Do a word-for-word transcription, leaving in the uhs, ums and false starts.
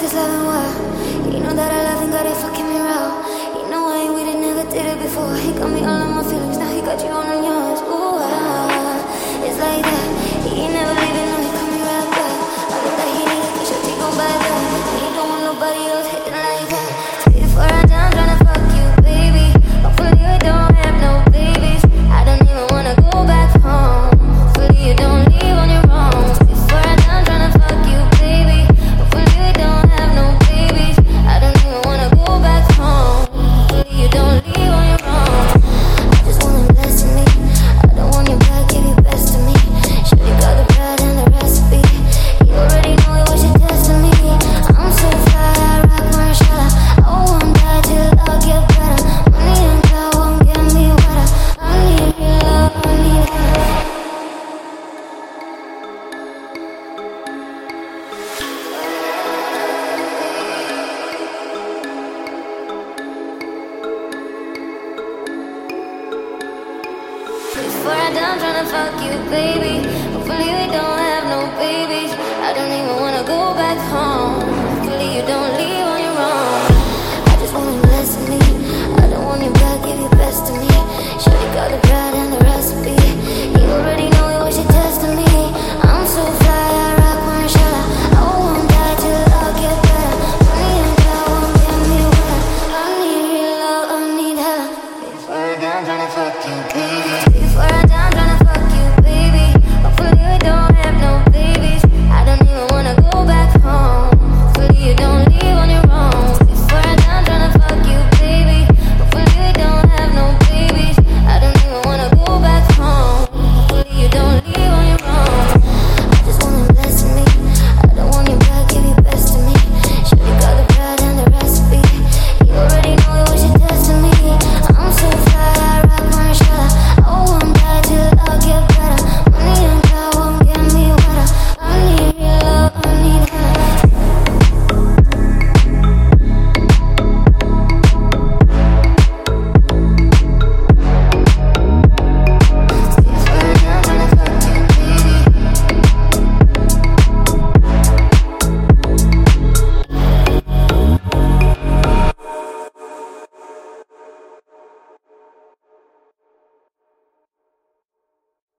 this loving wild. You know that I love and got it fucking me raw. You know I ain't with it, never did it before. He got me all on my feelings, now he got you on yours. Ooh, ah, it's like that. He ain't never leaving, no, he call me right back. I know that he needs it, cause he gon' buy that. He don't want nobody else hitting like that. Before I down, tryna fuck you, baby. Hopefully you don't have no babies. I don't even wanna go back home. Hopefully you don't leave on your own. Before I down, tryna fuck you, baby. Hopefully you don't have no babies. I don't even wanna go back home. Hopefully you don't leave on your own. I just want him blessing me. I don't want your back, give your best to me. Shawty got the bread and the recipe. You already know it was your destiny. I'm so fly, I rock Marshalla. I won't die till I get better. Money and God won't get me wetter. I need your love, I need her. Before I die, I'm tryna fuck you, baby. Hopefully we don't have no babies. I don't even wanna go back home. Hopefully you don't leave on your own. I just want him blessing me. I don't want your back, give your best to me. Shawty got the bread and the recipe. You already know it was your destiny. I'm so fly, I rock Marshalla. I won't die till I get better. Money and God won't get me wetter. I need real love, I need her. Before I die, I'm tryna fuck you, baby. Before I